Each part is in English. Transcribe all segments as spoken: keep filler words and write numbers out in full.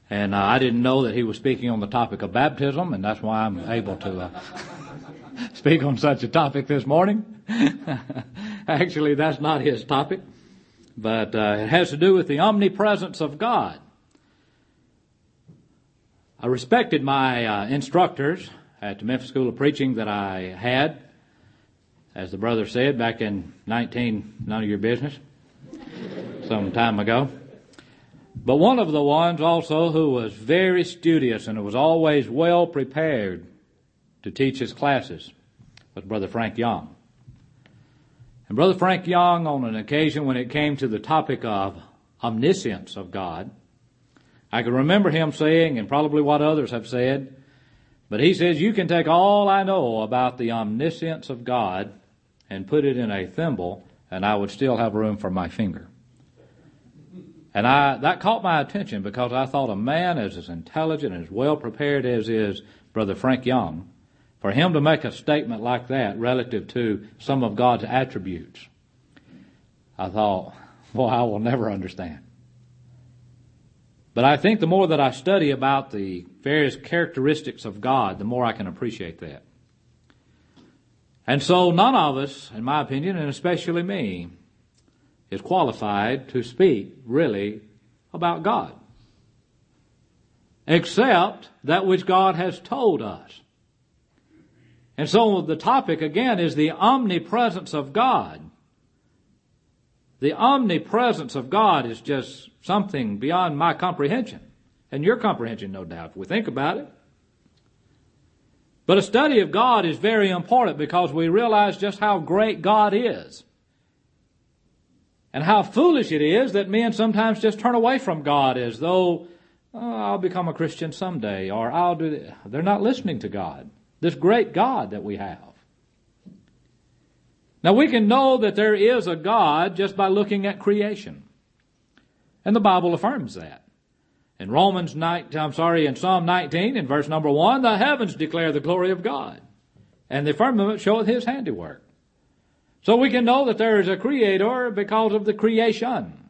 And uh, I didn't know that he was speaking on the topic of baptism, and that's why I'm able to uh, speak on such a topic this morning. Actually, that's not his topic, but uh, it has to do with the omnipresence of God. I respected my uh, instructors at the Memphis School of Preaching that I had, as the brother said, back in nineteen, none of your business, some time ago. But one of the ones also who was very studious and was always well prepared to teach his classes was Brother Frank Young. And Brother Frank Young, on an occasion when it came to the topic of omniscience of God, I can remember him saying, and probably what others have said, but he says, you can take all I know about the omniscience of God and put it in a thimble, and I would still have room for my finger. And I, that caught my attention because I thought a man as, as intelligent and as well prepared as is Brother Frank Young, for him to make a statement like that relative to some of God's attributes, I thought, well, I will never understand. But I think the more that I study about the various characteristics of God, the more I can appreciate that. And so none of us, in my opinion, and especially me, is qualified to speak really about God, except that which God has told us. And so the topic again is the omnipresence of God. The omnipresence of God is just something beyond my comprehension, and your comprehension, no doubt, if we think about it. But a study of God is very important because we realize just how great God is. And how foolish it is that men sometimes just turn away from God as though, oh, I'll become a Christian someday, or I'll do this. They're not listening to God, this great God that we have. Now we can know that there is a God just by looking at creation. And the Bible affirms that. In Romans nine, I'm sorry, in Psalm nineteen, in verse number one, the heavens declare the glory of God, and the firmament showeth his handiwork. So we can know that there is a creator because of the creation.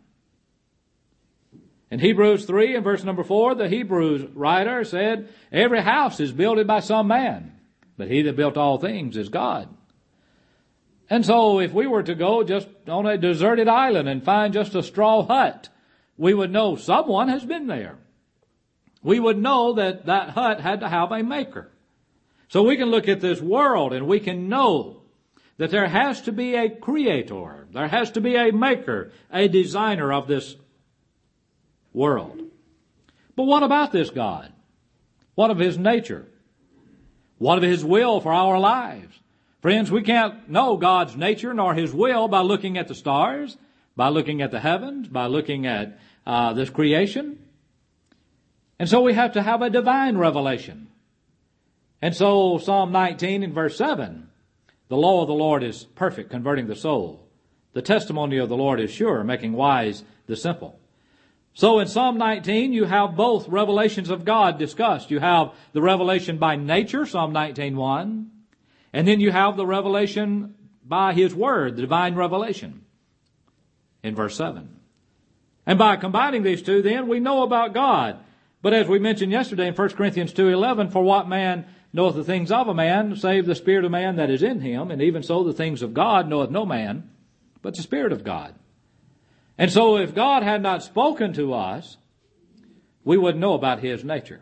In Hebrews three and verse number four, the Hebrews writer said, every house is builded by some man, but he that built all things is God. And so if we were to go just on a deserted island and find just a straw hut, we would know someone has been there. We would know that that hut had to have a maker. So we can look at this world and we can know that there has to be a creator, there has to be a maker, a designer of this world. But what about this God? What of his nature? What of his will for our lives? Friends, we can't know God's nature nor his will by looking at the stars, by looking at the heavens, by looking at uh, this creation. And so we have to have a divine revelation. And so Psalm nineteen in verse seven, the law of the Lord is perfect, converting the soul. The testimony of the Lord is sure, making wise the simple. So in Psalm nineteen, you have both revelations of God discussed. You have the revelation by nature, Psalm nineteen one, and then you have the revelation by his word, the divine revelation, in verse seven. And by combining these two, then, we know about God. But as we mentioned yesterday in First Corinthians two eleven, for what man knoweth the things of a man, save the spirit of man that is in him, and even so the things of God knoweth no man, but the Spirit of God. And so if God had not spoken to us, we wouldn't know about his nature.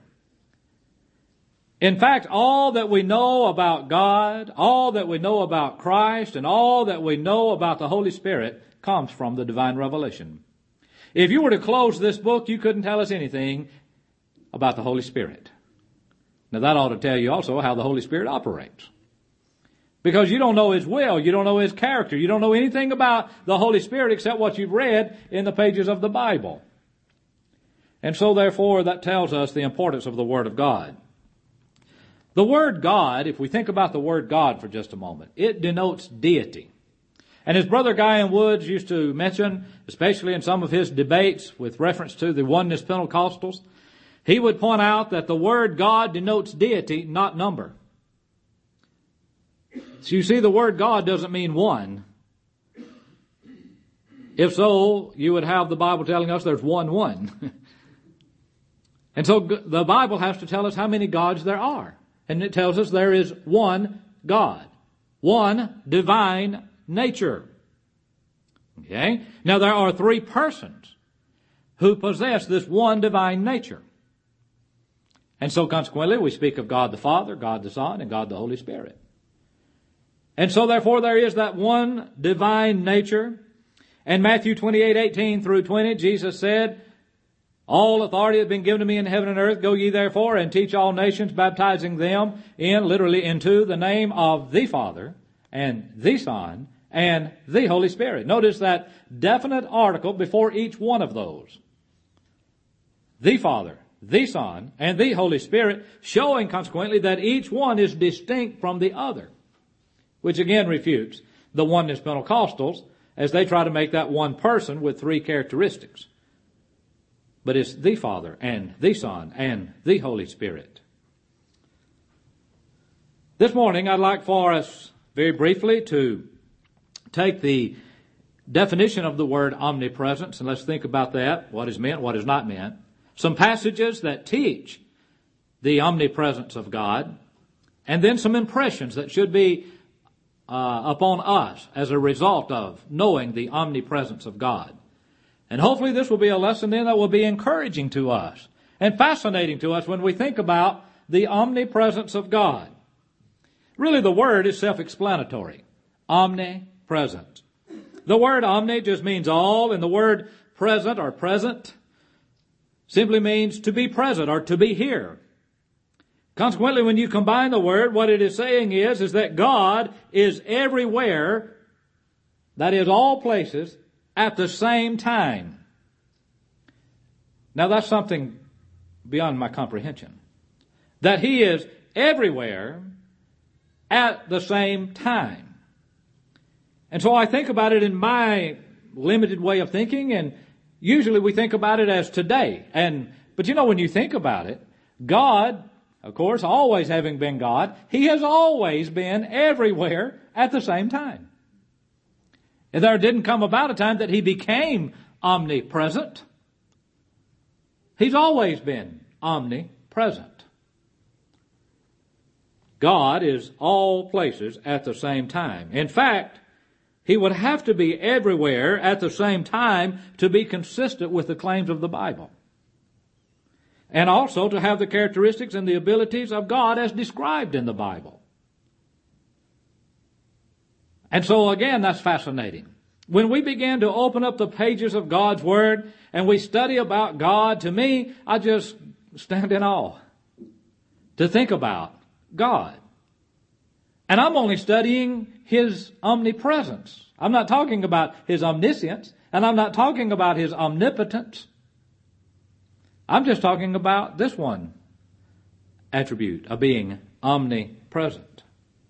In fact, all that we know about God, all that we know about Christ, and all that we know about the Holy Spirit comes from the divine revelation. If you were to close this book, you couldn't tell us anything about the Holy Spirit. Now that ought to tell you also how the Holy Spirit operates. Because you don't know his will, you don't know his character, you don't know anything about the Holy Spirit except what you've read in the pages of the Bible. And so therefore that tells us the importance of the Word of God. The word God, if we think about the word God for just a moment, it denotes deity. And as Brother Guy Woods used to mention, especially in some of his debates with reference to the oneness Pentecostals, he would point out that the word God denotes deity, not number. So you see, the word God doesn't mean one. If so, you would have the Bible telling us there's one one. And so the Bible has to tell us how many gods there are. And it tells us there is one God. One divine nature. Okay? Now there are three persons who possess this one divine nature. And so consequently we speak of God the Father, God the Son, and God the Holy Spirit. And so therefore there is that one divine nature. And Matthew twenty-eight, eighteen through twenty, Jesus said, all authority has been given to me in heaven and earth. Go ye therefore and teach all nations, baptizing them in, literally into, the name of the Father and the Son and the Holy Spirit. Notice that definite article before each one of those. The Father, the Son, and the Holy Spirit, showing consequently that each one is distinct from the other, which again refutes the oneness Pentecostals as they try to make that one person with three characteristics. But it's the Father and the Son and the Holy Spirit. This morning I'd like for us very briefly to take the definition of the word omnipresence, and let's think about that, what is meant, what is not meant. Some passages that teach the omnipresence of God, and then some impressions that should be uh, upon us as a result of knowing the omnipresence of God. And hopefully this will be a lesson then that will be encouraging to us and fascinating to us when we think about the omnipresence of God. Really the word is self-explanatory. Omnipresent. The word omni just means all, and the word present or present simply means to be present or to be here. Consequently, when you combine the word, what it is saying is, is that God is everywhere, that is all places, at the same time. Now that's something beyond my comprehension. That He is everywhere at the same time. And so I think about it in my limited way of thinking, and usually we think about it as today. And but you know, when you think about it, God, of course, always having been God, He has always been everywhere at the same time. And there didn't come about a time that He became omnipresent. He's always been omnipresent. God is all places at the same time. In fact, He would have to be everywhere at the same time to be consistent with the claims of the Bible. And also to have the characteristics and the abilities of God as described in the Bible. And so again, that's fascinating. When we begin to open up the pages of God's Word and we study about God, to me, I just stand in awe to think about God. And I'm only studying His omnipresence. I'm not talking about His omniscience, and I'm not talking about His omnipotence. I'm just talking about this one attribute of being omnipresent.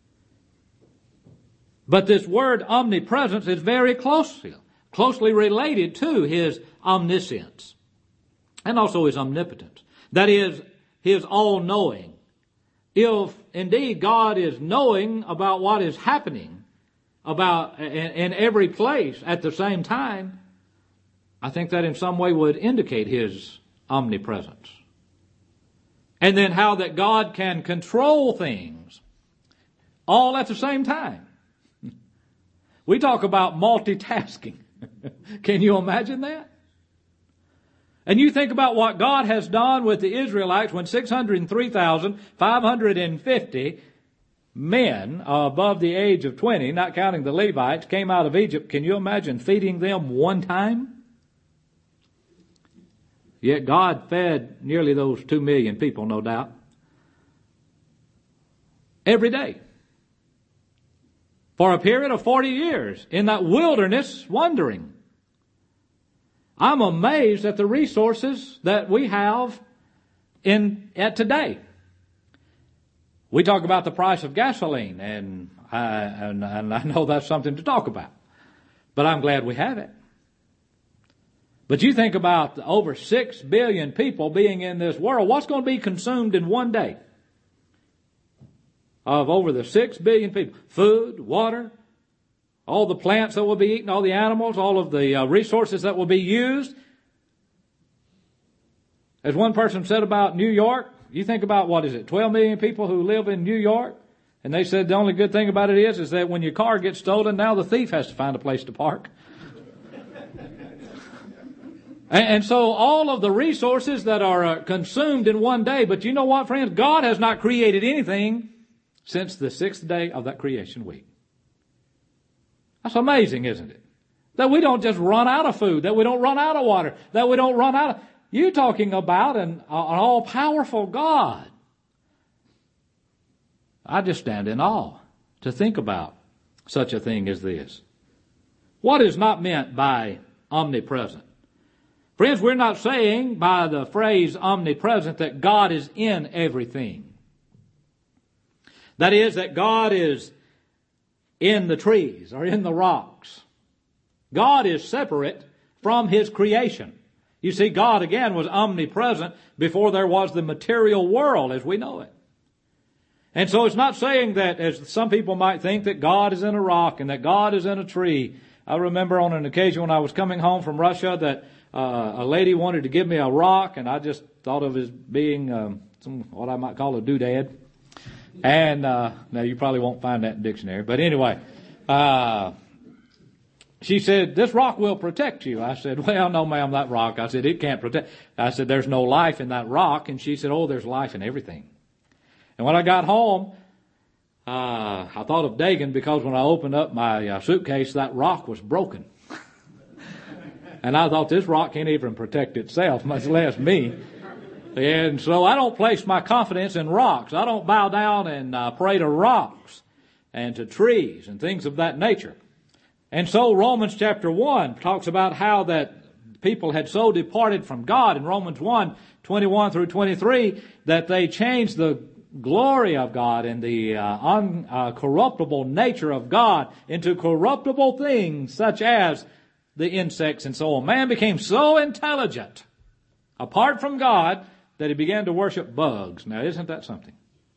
But this word omnipresence is very closely, closely related to His omniscience and also His omnipotence. That is, His all-knowing. If indeed God is knowing about what is happening about in, in every place at the same time, I think that in some way would indicate His omnipresence. And then how that God can control things all at the same time. We talk about multitasking. Can you imagine that? And you think about what God has done with the Israelites when six hundred three thousand five hundred fifty men above the age of twenty, not counting the Levites, came out of Egypt. Can you imagine feeding them one time? Yet God fed nearly those two million people, no doubt, every day. For a period of forty years in that wilderness wandering. I'm amazed at the resources that we have in at today. We talk about the price of gasoline, and I, and, and I know that's something to talk about. But I'm glad we have it. But you think about the over six billion people being in this world. What's going to be consumed in one day? Of over the six billion people. Food, water, all the plants that will be eaten, all the animals, all of the uh, resources that will be used. As one person said about New York, you think about, what is it, twelve million people who live in New York? And they said the only good thing about it is, is that when your car gets stolen, now the thief has to find a place to park. and, and so all of the resources that are uh, consumed in one day, but you know what, friends? God has not created anything since the sixth day of that creation week. That's amazing, isn't it? That we don't just run out of food, that we don't run out of water, that we don't run out of... You're talking about an, an all-powerful God. I just stand in awe to think about such a thing as this. What is not meant by omnipresent? Friends, we're not saying by the phrase omnipresent that God is in everything. That is, that God is in the trees or in the rocks. God is separate from His creation. You see, God, again, was omnipresent before there was the material world as we know it. And so it's not saying that, as some people might think, that God is in a rock and that God is in a tree. I remember on an occasion when I was coming home from Russia that uh, a lady wanted to give me a rock, and I just thought of it as being um, some, what I might call a doodad. And uh, now you probably won't find that in the dictionary, but anyway... Uh, She said, this rock will protect you. I said, well, no, ma'am, that rock. I said, it can't protect. I said, there's no life in that rock. And she said, oh, there's life in everything. And when I got home, uh, I thought of Dagon because when I opened up my uh, suitcase, that rock was broken. And I thought, this rock can't even protect itself, much less me. And so I don't place my confidence in rocks. I don't bow down and uh, pray to rocks and to trees and things of that nature. And so Romans chapter one talks about how that people had so departed from God in Romans one, twenty-one through twenty-three, that they changed the glory of God and the uh, uncorruptible nature of God into corruptible things such as the insects and so on. Man became so intelligent apart from God that he began to worship bugs. Now, isn't that something?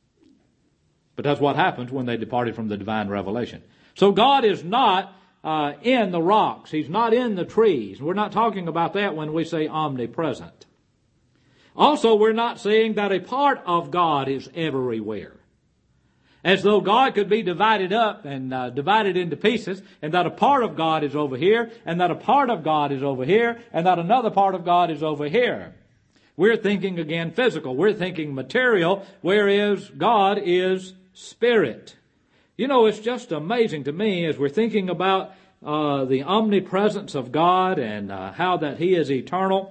But that's what happens when they departed from the divine revelation. So God is not Uh, in the rocks. He's not in the trees. We're not talking about that when we say omnipresent. Also, we're not saying that a part of God is everywhere. As though God could be divided up and uh, divided into pieces, and that a part of God is over here, and that a part of God is over here, and that another part of God is over here. We're thinking again physical. We're thinking material, whereas God is spirit. You know, it's just amazing to me as we're thinking about uh, the omnipresence of God and uh, how that He is eternal,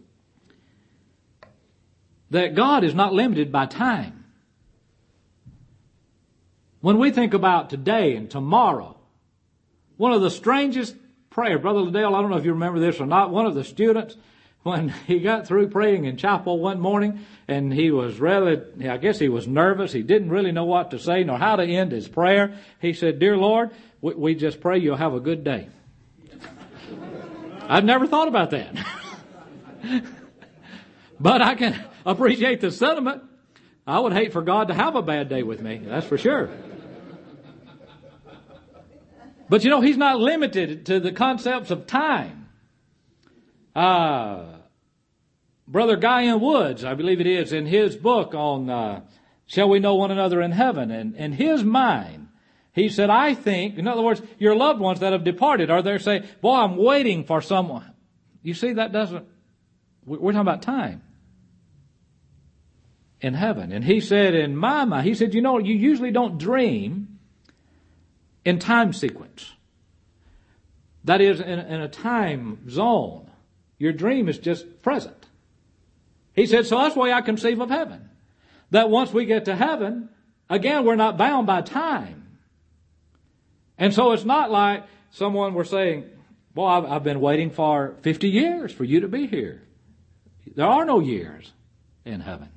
that God is not limited by time. When we think about today and tomorrow, one of the strangest prayers, Brother Liddell, I don't know if you remember this or not, one of the students, when he got through praying in chapel one morning, and he was rather, I guess he was nervous. He didn't really know what to say nor how to end his prayer. He said, Dear Lord, we, we just pray you'll have a good day. I've never thought about that. But I can appreciate the sentiment. I would hate for God to have a bad day with me, that's for sure. But you know, He's not limited to the concepts of time. Uh, Brother Guy N. Woods, I believe it is, in his book on uh, Shall We Know One Another in Heaven, and in his mind, he said, I think, in other words, your loved ones that have departed are there saying, boy, I'm waiting for someone. You see, that doesn't, we're talking about time in heaven. And he said, in my mind, he said, you know, you usually don't dream in time sequence. That is, in, in a time zone. Your dream is just present. He said, so that's the way I conceive of heaven. That once we get to heaven, again, we're not bound by time. And so it's not like someone were saying, well, I've, I've been waiting for fifty years for you to be here. There are no years in heaven.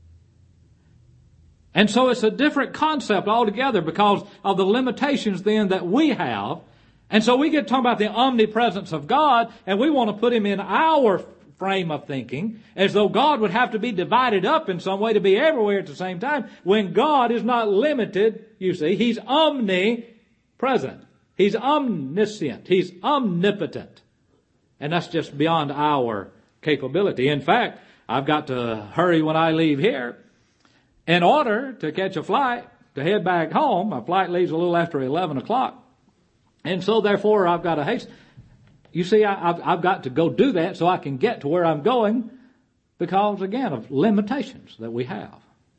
And so it's a different concept altogether because of the limitations then that we have. And so we get talking about the omnipresence of God, and we want to put Him in our frame of thinking as though God would have to be divided up in some way to be everywhere at the same time, when God is not limited, you see. He's omnipresent. He's omniscient. He's omnipotent. And that's just beyond our capability. In fact, I've got to hurry when I leave here in order to catch a flight to head back home. My flight leaves a little after eleven o'clock. And so therefore I've got to hasten. You see, I, I've, I've got to go do that so I can get to where I'm going because, again, of limitations that we have.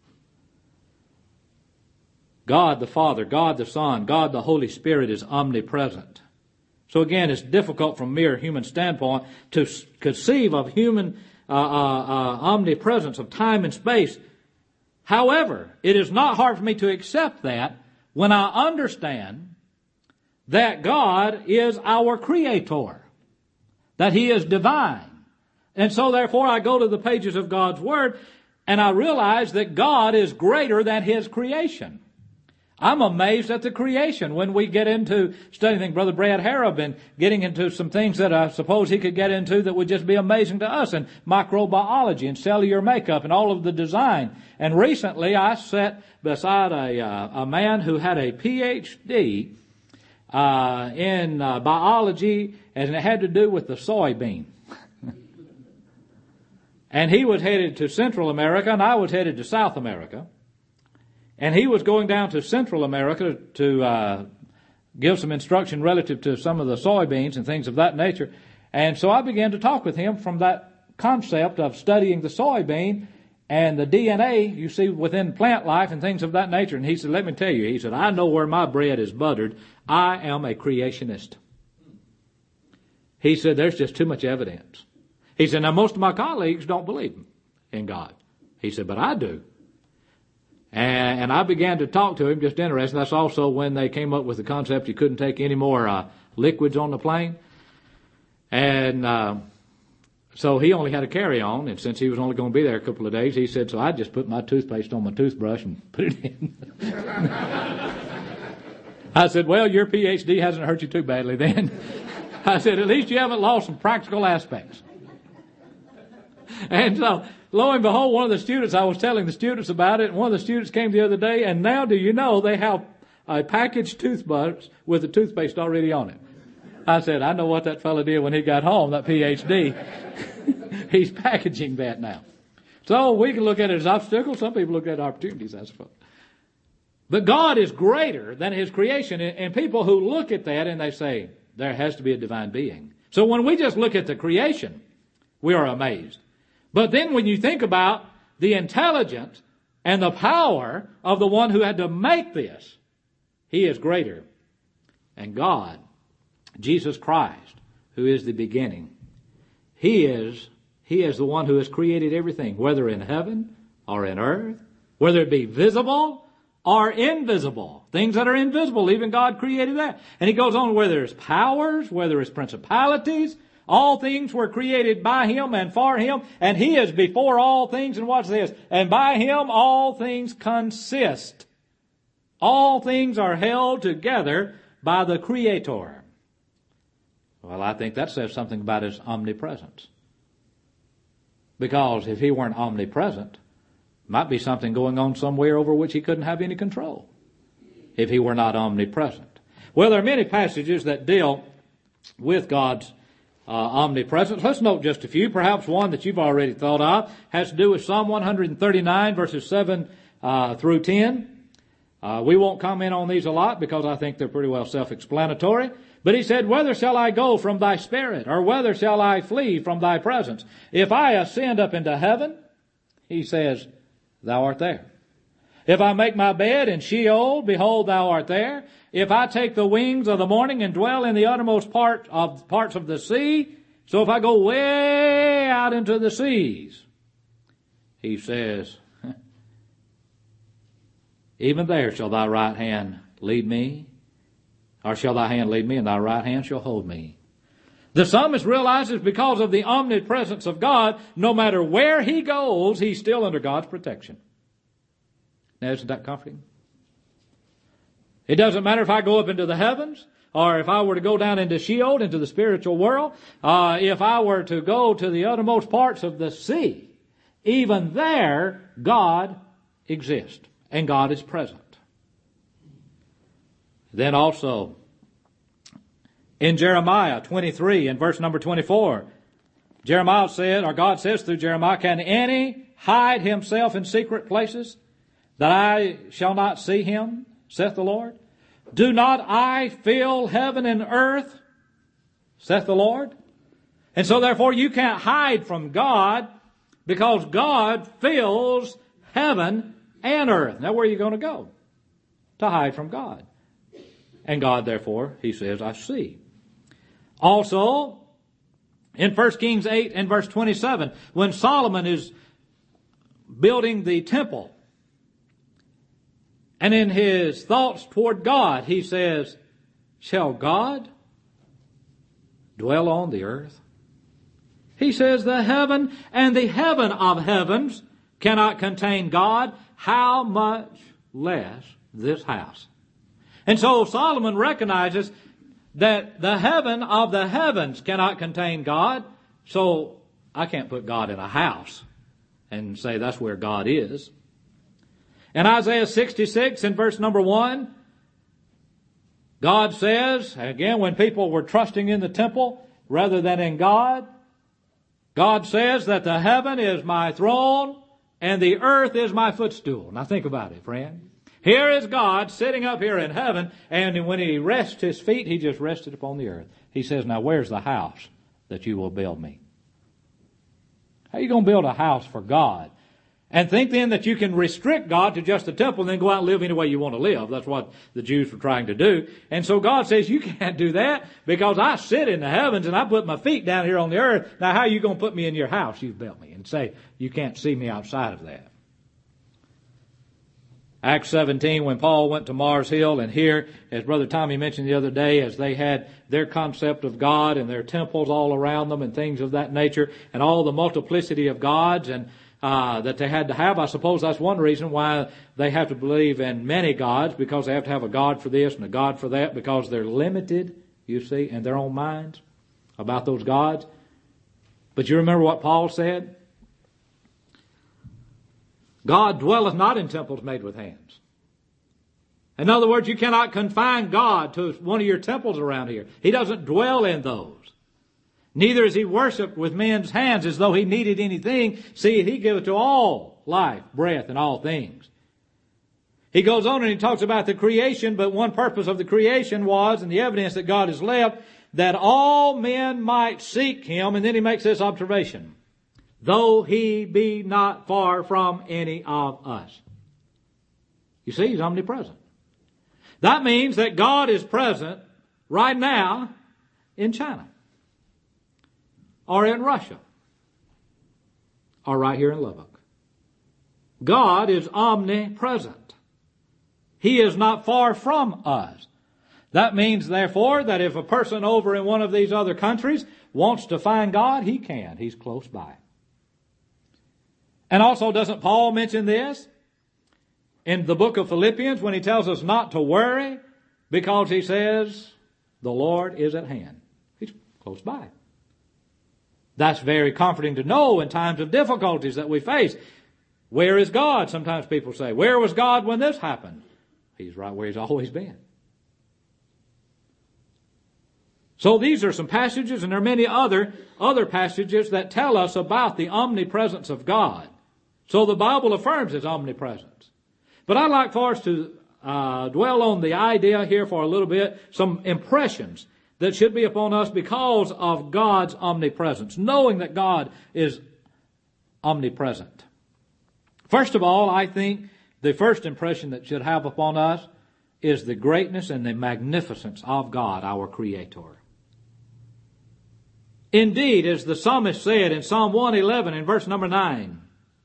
God the Father, God the Son, God the Holy Spirit is omnipresent. So again, it's difficult from mere human standpoint to conceive of human uh, uh, uh, omnipresence of time and space. However, it is not hard for me to accept that when I understand that God is our creator, that He is divine. And so therefore I go to the pages of God's Word and I realize that God is greater than His creation. I'm amazed at the creation when we get into studying. Brother Brad Harrell been getting into some things that I suppose he could get into that would just be amazing to us, and microbiology and cellular makeup and all of the design. And recently I sat beside a, uh, a man who had a P H D uh, in uh, biology, and it had to do with the soybean. And he was headed to Central America and I was headed to South America. And he was going down to Central America to uh, give some instruction relative to some of the soybeans and things of that nature. And so I began to talk with him from that concept of studying the soybean and the D N A you see within plant life and things of that nature. And he said, let me tell you, he said, I know where my bread is buttered. I am a creationist. He said, there's just too much evidence. He said, now most of my colleagues don't believe in God. He said, but I do. And, and I began to talk to him, just interesting. That's also when they came up with the concept you couldn't take any more uh, liquids on the plane. And uh, so he only had a carry-on, and since he was only going to be there a couple of days, he said, so I just put my toothpaste on my toothbrush and put it in. I said, well, your P H D hasn't hurt you too badly then. I said, at least you haven't lost some practical aspects. And so, lo and behold, one of the students, I was telling the students about it, and one of the students came the other day, and now do you know they have a packaged toothbrush with the toothpaste already on it. I said, I know what that fellow did when he got home, that P H D. He's packaging that now. So we can look at it as obstacles. Some people look at it as opportunities, I suppose. But God is greater than His creation, and people who look at that and they say, there has to be a divine being. So when we just look at the creation, we are amazed. But then when you think about the intelligence and the power of the one who had to make this, He is greater. And God, Jesus Christ, who is the beginning, He is, He is the one who has created everything, whether in heaven or in earth, whether it be visible or invisible. Things that are invisible, even God created that. And He goes on, whether it's powers, whether it's principalities, all things were created by Him and for Him, and He is before all things. And watch this. And by Him all things consist. All things are held together by the Creator. Well, I think that says something about His omnipresence. Because if He weren't omnipresent, might be something going on somewhere over which He couldn't have any control. If He were not omnipresent. Well, there are many passages that deal with God's Uh, omnipresence. Let's note just a few. Perhaps one that you've already thought of has to do with Psalm one thirty-nine, verses seven uh, through ten. Uh, we won't comment on these a lot because I think they're pretty well self-explanatory. But he said, whither shall I go from thy spirit, or whither shall I flee from thy presence? If I ascend up into heaven, he says, thou art there. If I make my bed in Sheol, behold, thou art there. If I take the wings of the morning and dwell in the uttermost part of parts of the sea, so if I go way out into the seas, he says, even there shall thy right hand lead me, or shall thy hand lead me, and thy right hand shall hold me. The psalmist realizes because of the omnipresence of God, no matter where he goes, he's still under God's protection. Now, isn't that comforting? It doesn't matter if I go up into the heavens, or if I were to go down into Sheol, into the spiritual world, uh, if I were to go to the uttermost parts of the sea, even there, God exists, and God is present. Then also, in Jeremiah twenty-three, and verse number twenty-four, Jeremiah said, or God says through Jeremiah, can any hide himself in secret places that I shall not see him, saith the Lord? Do not I fill heaven and earth, saith the Lord? And so therefore you can't hide from God, because God fills heaven and earth. Now where are you going to go to hide from God? And God, therefore, he says, I see. Also, in First Kings eight and verse twenty-seven, when Solomon is building the temple, and in his thoughts toward God, he says, shall God dwell on the earth? He says, the heaven and the heaven of heavens cannot contain God. How much less this house? And so Solomon recognizes that the heaven of the heavens cannot contain God. So I can't put God in a house and say that's where God is. In Isaiah sixty-six in verse number one, God says, again, when people were trusting in the temple rather than in God, God says that the heaven is my throne and the earth is my footstool. Now think about it, friend. Here is God sitting up here in heaven, and when he rests his feet, he just rested upon the earth. He says, now where's the house that you will build me? How are you going to build a house for God? And think then that you can restrict God to just the temple and then go out and live any way you want to live. That's what the Jews were trying to do. And so God says, you can't do that because I sit in the heavens and I put my feet down here on the earth. Now how are you going to put me in your house you've built me and say you can't see me outside of that? Acts seventeen, when Paul went to Mars Hill, and here, as Brother Tommy mentioned the other day, as they had their concept of God and their temples all around them and things of that nature, and all the multiplicity of gods and uh, that they had to have, I suppose that's one reason why they have to believe in many gods, because they have to have a God for this and a God for that, because they're limited, you see, in their own minds about those gods. But you remember what Paul said? God dwelleth not in temples made with hands. In other words, you cannot confine God to one of your temples around here. He doesn't dwell in those. Neither is he worshipped with men's hands as though he needed anything. See, he giveth to all life, breath, and all things. He goes on and he talks about the creation, but one purpose of the creation was, and the evidence that God has left, that all men might seek him. And then he makes this observation. Though he be not far from any of us. You see, he's omnipresent. That means that God is present right now in China, or in Russia, or right here in Lubbock. God is omnipresent. He is not far from us. That means, therefore, that if a person over in one of these other countries wants to find God, he can. He's close by. And also, doesn't Paul mention this in the book of Philippians when he tells us not to worry, because he says the Lord is at hand. He's close by. That's very comforting to know in times of difficulties that we face. Where is God? Sometimes people say, where was God when this happened? He's right where he's always been. So these are some passages, and there are many other, other passages that tell us about the omnipresence of God. So the Bible affirms his omnipresence. But I'd like for us to uh, dwell on the idea here for a little bit, some impressions that should be upon us because of God's omnipresence, knowing that God is omnipresent. First of all, I think the first impression that should have upon us is the greatness and the magnificence of God, our Creator. Indeed, as the psalmist said in Psalm one eleven in verse number nine,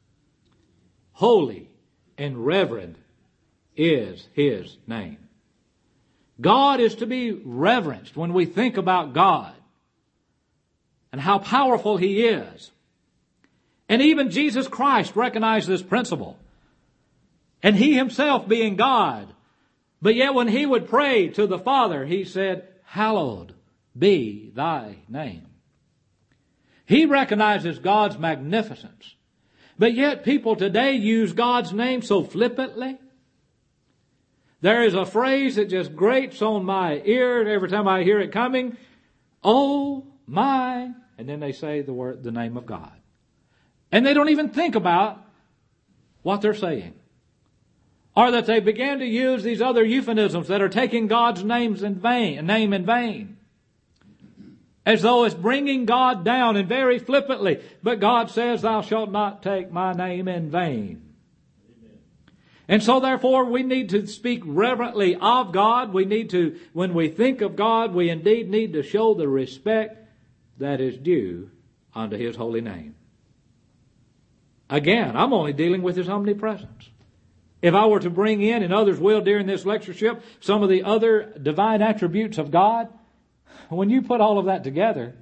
holy and reverend is his name. God is to be reverenced when we think about God and how powerful he is. And even Jesus Christ recognized this principle. And he himself being God. But yet when he would pray to the Father, he said, hallowed be thy name. He recognizes God's magnificence. But yet people today use God's name so flippantly. There is a phrase that just grates on my ear every time I hear it coming. Oh my, and then they say the word, the name of God. And they don't even think about what they're saying. Or that they began to use these other euphemisms that are taking God's names in vain, name in vain. As though it's bringing God down, and very flippantly. But God says, thou shalt not take my name in vain. Amen. And so therefore we need to speak reverently of God. We need to, when we think of God, we indeed need to show the respect that is due unto His holy name. Again, I'm only dealing with His omnipresence. If I were to bring in, and others will during this lectureship, some of the other divine attributes of God, when you put all of that together,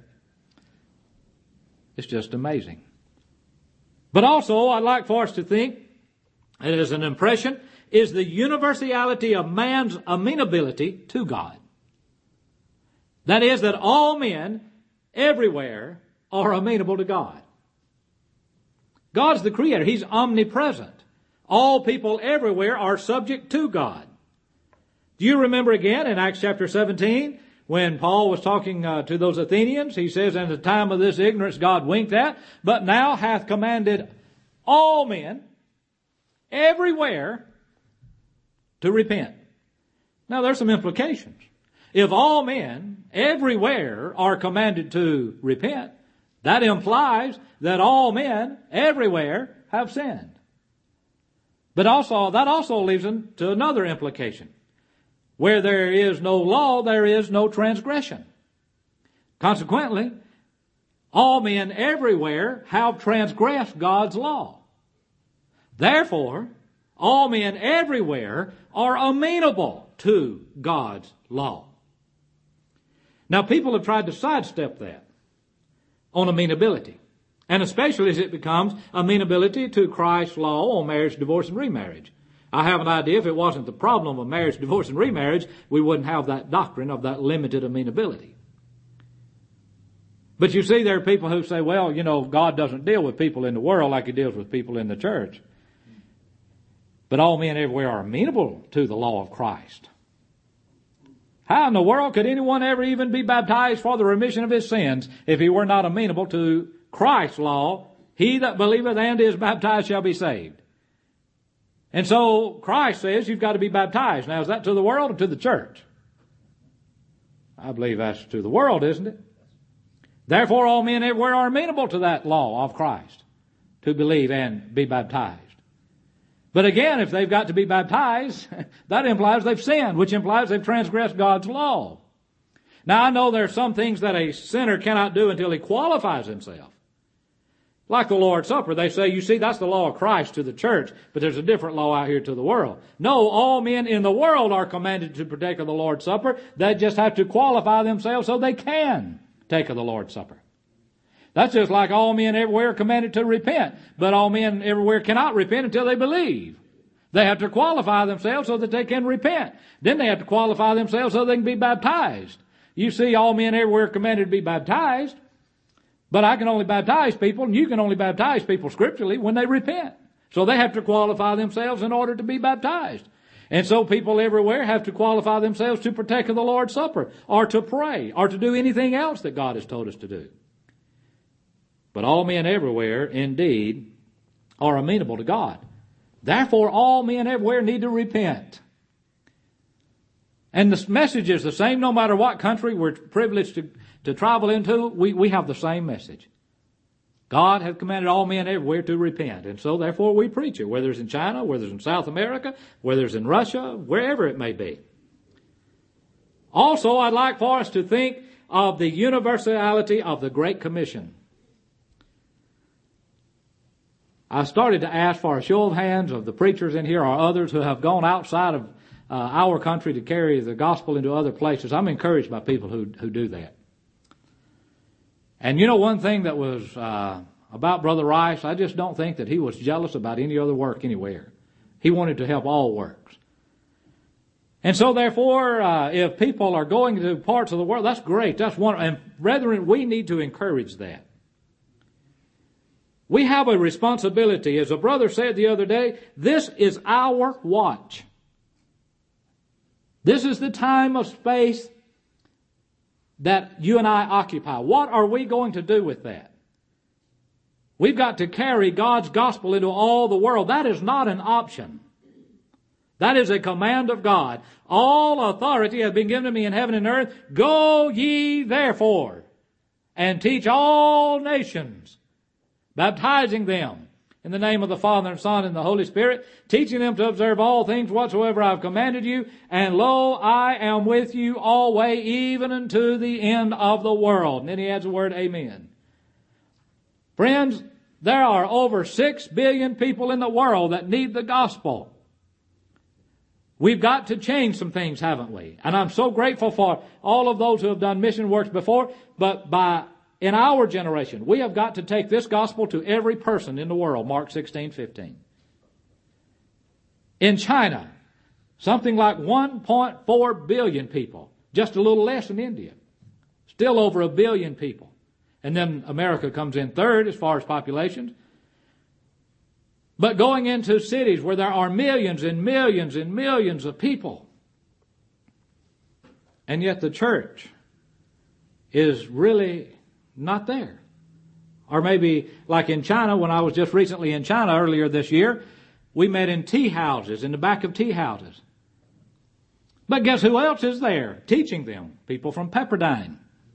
it's just amazing. But also, I'd like for us to think, and as an impression, is the universality of man's amenability to God. That is, that all men everywhere are amenable to God. God's the Creator. He's omnipresent. All people everywhere are subject to God. Do you remember again in Acts chapter seventeen, when Paul was talking uh, to those Athenians, he says, in the time of this ignorance God winked at, but now hath commanded all men everywhere to repent. Now there's some implications. If all men everywhere are commanded to repent, that implies that all men everywhere have sinned. But also, that also leads to another implication. Where there is no law, there is no transgression. Consequently, all men everywhere have transgressed God's law. Therefore, all men everywhere are amenable to God's law. Now, people have tried to sidestep that on amenability. And especially as it becomes amenability to Christ's law on marriage, divorce, and remarriage. I have an idea if it wasn't the problem of marriage, divorce, and remarriage, we wouldn't have that doctrine of that limited amenability. But you see, there are people who say, well, you know, God doesn't deal with people in the world like He deals with people in the church. But all men everywhere are amenable to the law of Christ. How in the world could anyone ever even be baptized for the remission of his sins if he were not amenable to Christ's law? He that believeth and is baptized shall be saved. And so Christ says you've got to be baptized. Now, is that to the world or to the church? I believe that's to the world, isn't it? Therefore, all men everywhere are amenable to that law of Christ, to believe and be baptized. But again, if they've got to be baptized, that implies they've sinned, which implies they've transgressed God's law. Now, I know there are some things that a sinner cannot do until he qualifies himself. Like the Lord's Supper, they say, you see, that's the law of Christ to the church, but there's a different law out here to the world. No, all men in the world are commanded to partake of the Lord's Supper. They just have to qualify themselves so they can take of the Lord's Supper. That's just like all men everywhere are commanded to repent, but all men everywhere cannot repent until they believe. They have to qualify themselves so that they can repent. Then they have to qualify themselves so they can be baptized. You see, all men everywhere are commanded to be baptized. But I can only baptize people, and you can only baptize people scripturally when they repent. So they have to qualify themselves in order to be baptized. And so people everywhere have to qualify themselves to partake of the Lord's Supper, or to pray, or to do anything else that God has told us to do. But all men everywhere, indeed, are amenable to God. Therefore, all men everywhere need to repent. And the message is the same no matter what country we're privileged to To travel into, we, we have the same message. God hath commanded all men everywhere to repent. And so therefore we preach it, whether it's in China, whether it's in South America, whether it's in Russia, wherever it may be. Also, I'd like for us to think of the universality of the Great Commission. I started to ask for a show of hands of the preachers in here or others who have gone outside of uh, our country to carry the gospel into other places. I'm encouraged by people who, who do that. And you know one thing that was uh, about Brother Rice, I just don't think that he was jealous about any other work anywhere. He wanted to help all works. And so therefore, uh, if people are going to parts of the world, that's great. That's one. And brethren, we need to encourage that. We have a responsibility. As a brother said the other day, this is our watch. This is the time of space that you and I occupy. What are we going to do with that? We've got to carry God's gospel into all the world. That is not an option. That is a command of God. All authority has been given to me in heaven and earth. Go ye therefore and teach all nations, baptizing them in the name of the Father and Son and the Holy Spirit, teaching them to observe all things whatsoever I have commanded you. And lo, I am with you always, even unto the end of the world. And then he adds the word amen. Friends, there are over six billion people in the world that need the gospel. We've got to change some things, haven't we? And I'm so grateful for all of those who have done mission works before, but by in our generation, we have got to take this gospel to every person in the world, Mark sixteen fifteen. In China, something like one point four billion people, just a little less than India. Still over a billion people. And then America comes in third as far as population. But going into cities where there are millions and millions and millions of people, and yet the church is really not there. Or maybe like in China, when I was just recently in China earlier this year, we met in tea houses, in the back of tea houses. But guess who else is there teaching them? People from Pepperdine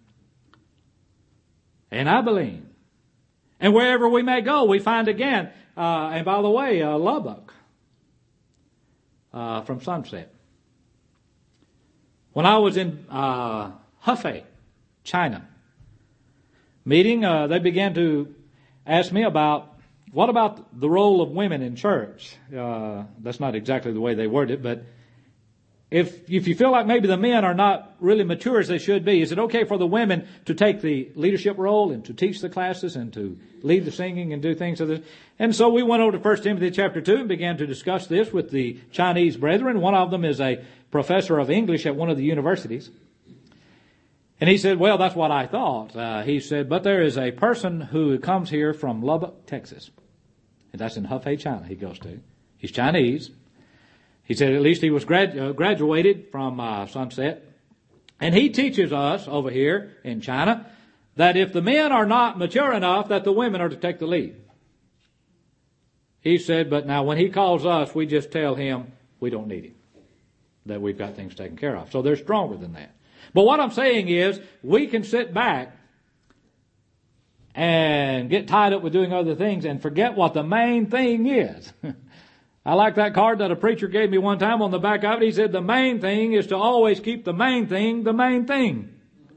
and Abilene. And wherever we may go, we find again, uh, and by the way, uh, Lubbock uh, from Sunset. When I was in uh, Hefei, China, meeting, uh, they began to ask me about, what about the role of women in church? Uh, that's not exactly the way they worded it, but if, if you feel like maybe the men are not really mature as they should be, is it okay for the women to take the leadership role and to teach the classes and to lead the singing and do things of this? And so we went over to First Timothy chapter two and began to discuss this with the Chinese brethren. One of them is a professor of English at one of the universities. And he said, well, that's what I thought. Uh, he said, but there is a person who comes here from Lubbock, Texas. And that's in Hefei, China he goes to. He's Chinese. He said at least he was grad, uh, graduated from uh, Sunset. And he teaches us over here in China that if the men are not mature enough, that the women are to take the lead. He said, but now when he calls us, we just tell him we don't need him, that we've got things taken care of. So they're stronger than that. But what I'm saying is, we can sit back and get tied up with doing other things and forget what the main thing is. I like that card that a preacher gave me one time. On the back of it, he said, the main thing is to always keep the main thing the main thing.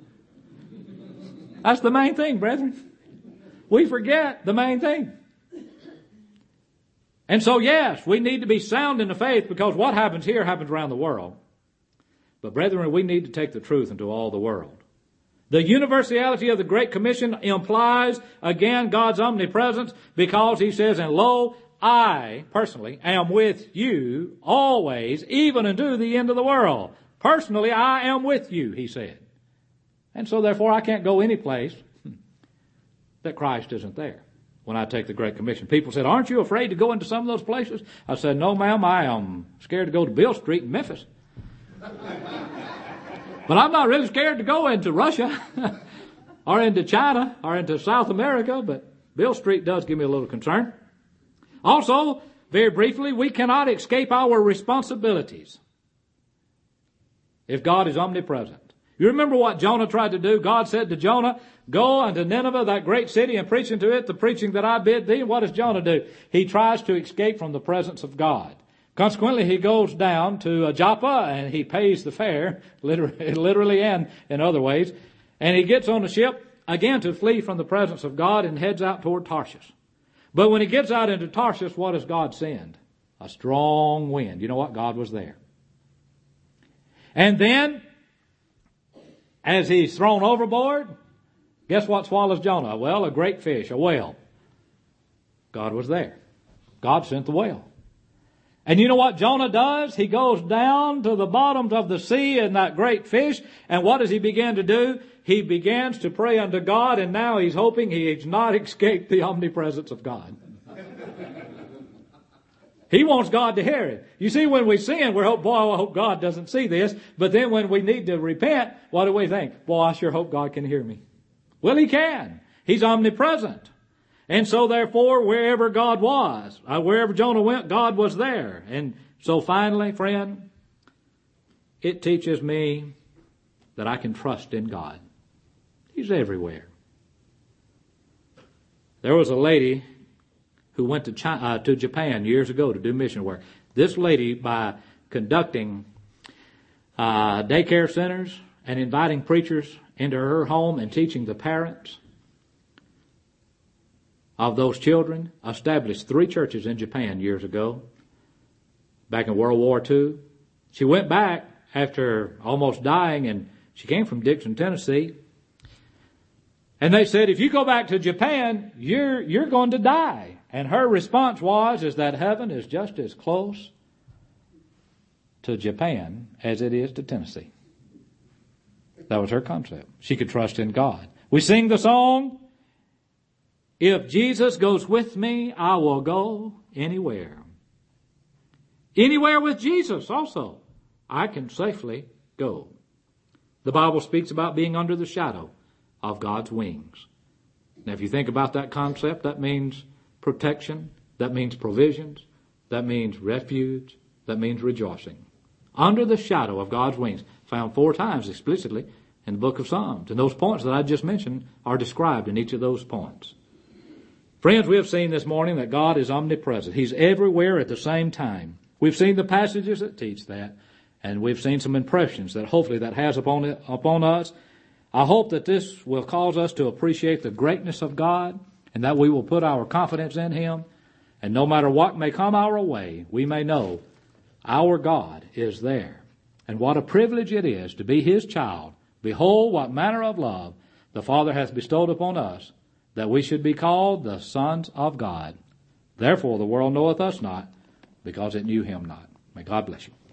That's the main thing, brethren. We forget the main thing. And so, yes, we need to be sound in the faith, because what happens here happens around the world. But brethren, we need to take the truth into all the world. The universality of the Great Commission implies, again, God's omnipresence, because he says, and lo, I, personally, am with you always, even unto the end of the world. Personally, I am with you, he said. And so, therefore, I can't go any place that Christ isn't there when I take the Great Commission. People said, aren't you afraid to go into some of those places? I said, no, ma'am, I am scared to go to Beale Street in Memphis. But I'm not really scared to go into Russia or into China or into South America, but Beale Street does give me a little concern. Also, very briefly, we cannot escape our responsibilities if God is omnipresent. You remember what Jonah tried to do? God said to Jonah, go unto Nineveh, that great city, and preach unto it the preaching that I bid thee. And what does Jonah do? He tries to escape from the presence of God. Consequently, he goes down to Joppa and he pays the fare, literally, literally and in other ways. And he gets on the ship again to flee from the presence of God and heads out toward Tarshish. But when he gets out into Tarshish, what does God send? A strong wind. You know what? God was there. And then, as he's thrown overboard, guess what swallows Jonah? Well, a great fish, a whale. God was there. God sent the whale. And you know what Jonah does? He goes down to the bottoms of the sea in that great fish. And what does he begin to do? He begins to pray unto God, and now he's hoping he has not escaped the omnipresence of God. He wants God to hear it. You see, when we sin, we hope, boy, I hope God doesn't see this. But then when we need to repent, what do we think? Boy, I sure hope God can hear me. Well, He can. He's omnipresent. And so therefore, wherever God was, uh, wherever Jonah went, God was there. And so finally, friend, it teaches me that I can trust in God. He's everywhere. There was a lady who went to China, uh, to Japan years ago to do mission work. This lady, by conducting uh, daycare centers and inviting preachers into her home and teaching the parents of those children, established three churches in Japan years ago, back in World War Two. She went back after almost dying, and she came from Dixon, Tennessee. And they said, if you go back to Japan, you're, you're going to die. And her response was, is that heaven is just as close to Japan as it is to Tennessee. That was her concept. She could trust in God. We sing the song, if Jesus goes with me, I will go anywhere. Anywhere with Jesus also, I can safely go. The Bible speaks about being under the shadow of God's wings. Now, if you think about that concept, that means protection, that means provisions, that means refuge, that means rejoicing. Under the shadow of God's wings, found four times explicitly in the book of Psalms. And those points that I just mentioned are described in each of those points. Friends, we have seen this morning that God is omnipresent. He's everywhere at the same time. We've seen the passages that teach that, and we've seen some impressions that hopefully that has upon it, upon us. I hope that this will cause us to appreciate the greatness of God, and that we will put our confidence in Him. And no matter what may come our way, we may know our God is there. And what a privilege it is to be His child. Behold, what manner of love the Father hath bestowed upon us, that we should be called the sons of God. Therefore the world knoweth us not, because it knew Him not. May God bless you.